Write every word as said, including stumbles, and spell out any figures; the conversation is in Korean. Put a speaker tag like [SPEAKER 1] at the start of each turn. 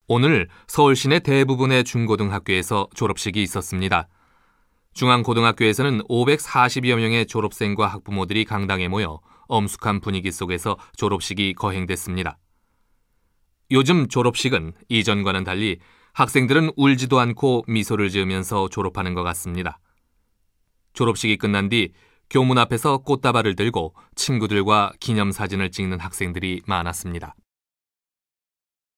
[SPEAKER 1] 오늘 서울 시내 대부분의 중고등학교에서 졸업식이 있었습니다. 중앙고등학교에서는 오백사십여 명의 졸업생과 학부모들이 강당에 모여 엄숙한 분위기 속에서 졸업식이 거행됐습니다. 요즘 졸업식은 이전과는 달리 학생들은 울지도 않고 미소를 지으면서 졸업하는 것 같습니다. 졸업식이 끝난 뒤 교문 앞에서 꽃다발을 들고 친구들과 기념사진을 찍는 학생들이 많았습니다.